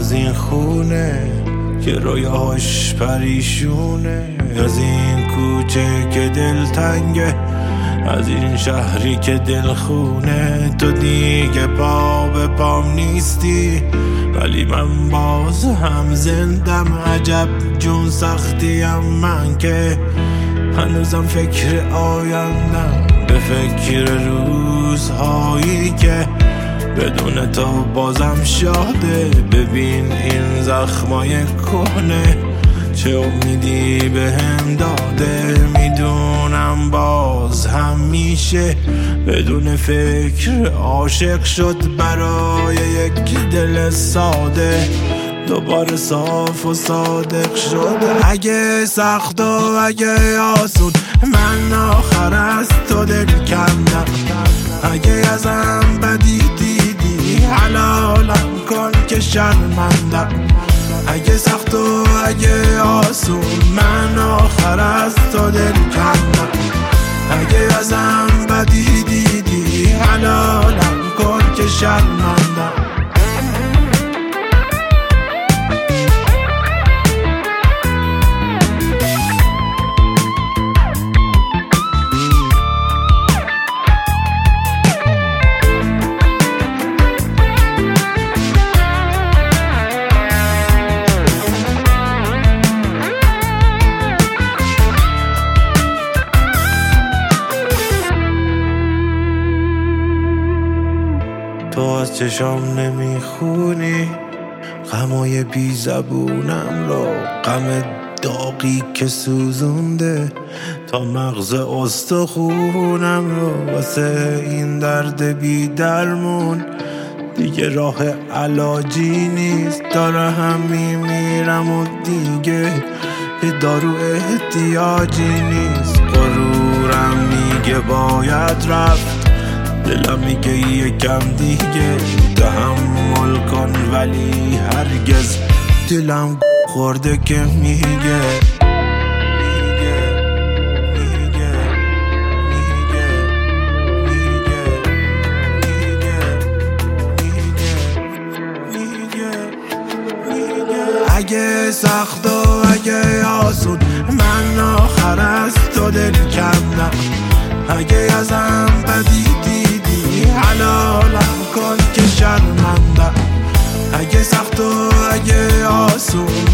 از این خونه که رویاش پریشونه، از این کوچه که دلتنگه، از این شهری که دلخونه. تو دیگه پا به پام نیستی ولی من باز هم زندم. عجب جون سختیم من که هنوزم فکر آیندم، به فکر روزهایی که بدون تو بازم شاده. ببین این زخمای کهنه چه امیدی به هم داده. میدونم باز هم میشه بدون فکر عاشق شد برای یک دل ساده، دوباره صاف و صادق شد. اگه سخت و اگه آسون من آخر از تو دل کندم، اگه ازم بدی دیدی حلالم کن که شرمندم. اگه سخت و اگه آسون من آخر از تو دل کندم، اگه ازم بدی دیدی حلالم کن که شرمندم. تو از چشام نمیخونی غمای بی زبونم رو، غم داغی که سوزونده تا مغز استخونم رو. واسه این درد بی درمون دیگه راه علاجی نیست، داره هم میمیرم و دیگه به دارو احتیاجی نیست. غرورم میگه باید رفت، دلم میگه یکم دیگه تحمل کن، ولی هرگز دلم خورده که میگه اگه سخت و اگه آسون من آخر از تو دل کندم، اگه ازم بدی دیدی حلالم کن که شرمندم. اگه سخت و اگه آسون